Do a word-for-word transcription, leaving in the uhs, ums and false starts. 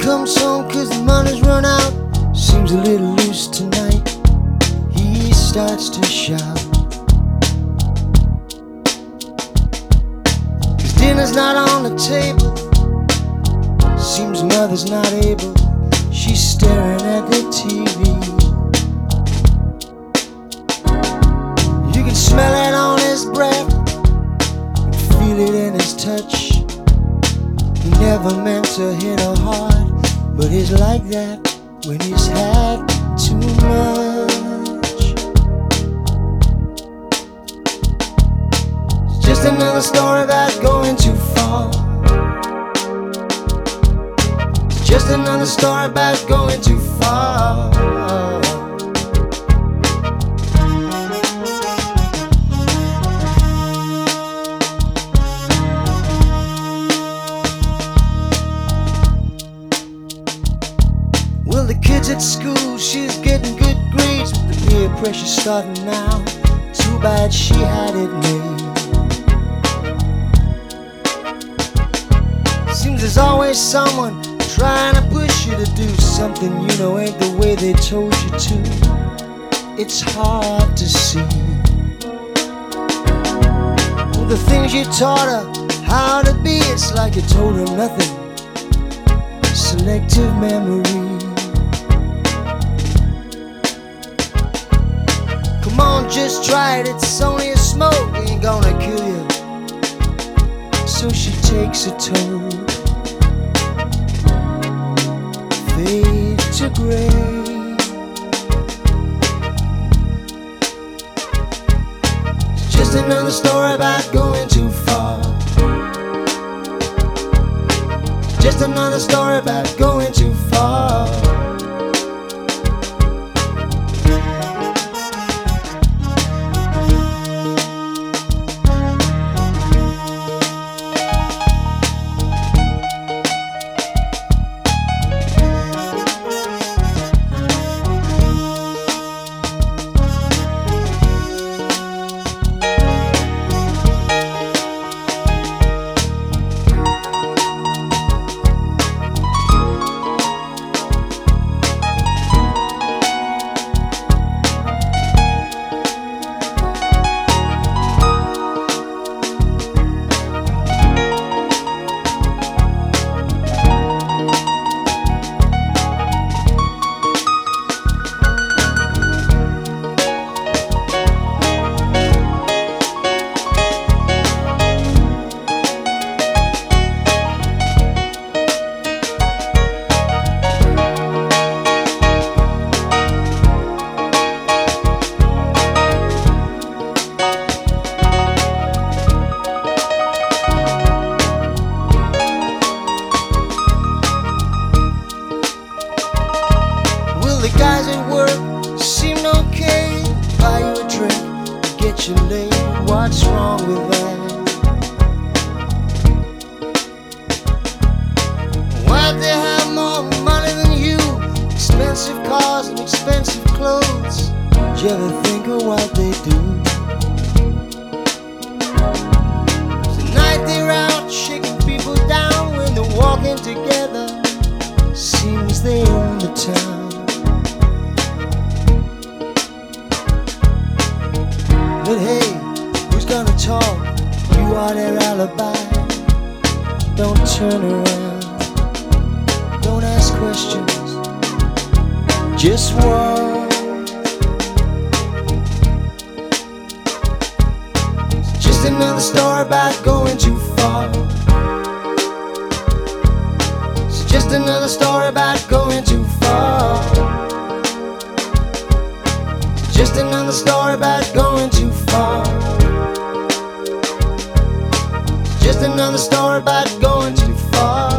comes home cause the money's run out. Seems a little loose tonight. He starts to shout. Cause dinner's not on the table. Seems mother's not able. She's staring at the T V. You can smell it on his breath and feel it in his touch. He never meant to hit her hard, but he's like that when he's had too much. It's just another story about going too far. It's just another story about going too far. Well, the kids at school, she's getting good grades, but the peer pressure's starting now. Too bad she had it made. Seems there's always someone trying to push you to do something you know ain't the way they told you to. It's hard to see. Well, the things you taught her how to be, it's like you told her nothing. Selective memory. Come on, just try it, it's only a smoke, it ain't gonna kill you. So she takes a toll. Fade to gray. It's just another story about going too far. Just another story about going too far. The guys at work seemed okay. Buy you a drink, get you laid. What's wrong with that? Why'd they have more money than you? Expensive cars and expensive clothes. Did you ever think of what they do? Tonight they're out shaking people down when they're walking together. Seems they own the town. But hey, who's gonna talk? You are their alibi. Don't turn around. Don't ask questions. Just walk. It's just another story about going too far. It's just another story about going too far. Just another story about going too far. Just another story about going too far.